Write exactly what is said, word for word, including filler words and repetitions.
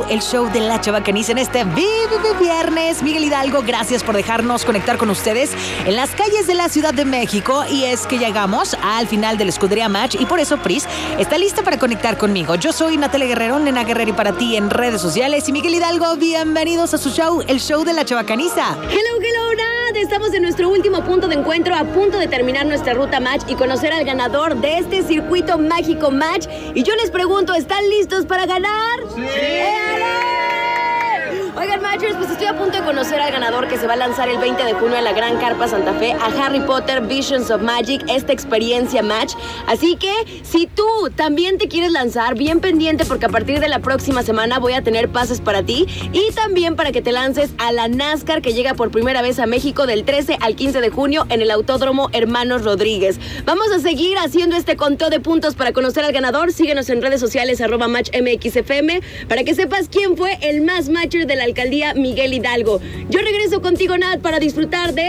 el show de la Chabacaniza en este viernes. Miguel Hidalgo, gracias por dejarnos conectar con ustedes en las calles de la Ciudad de México. Y es que llegamos al final de la Escudería Match y por eso Pris está lista para conectar conmigo. Yo soy Natalia Guerrero, Nena Guerrero y para ti en redes sociales. Y Miguel Hidalgo, bienvenidos a su show, el show de la Chabacaniza. Hello, hello, Nat. Estamos en nuestro último punto de encuentro, a punto de terminar nuestra ruta Match y conocer al ganador de este circuito mágico Match. Y yo les pregunto, ¿están listos para ganar? ¡Sí! Oigan, Matchers, pues estoy a punto de conocer al ganador que se va a lanzar el veinte de junio en la Gran Carpa Santa Fe a Harry Potter Visions of Magic, esta experiencia Match. Así que, si tú también te quieres lanzar, bien pendiente porque a partir de la próxima semana voy a tener pases para ti y también para que te lances a la NASCAR que llega por primera vez a México del trece al quince de junio en el Autódromo Hermanos Rodríguez. Vamos a seguir haciendo este conteo de puntos para conocer al ganador. Síguenos en redes sociales, arroba Match M X F M, para que sepas quién fue el más Matcher de la alcaldía Miguel Hidalgo. Yo regreso contigo, Nat, para disfrutar de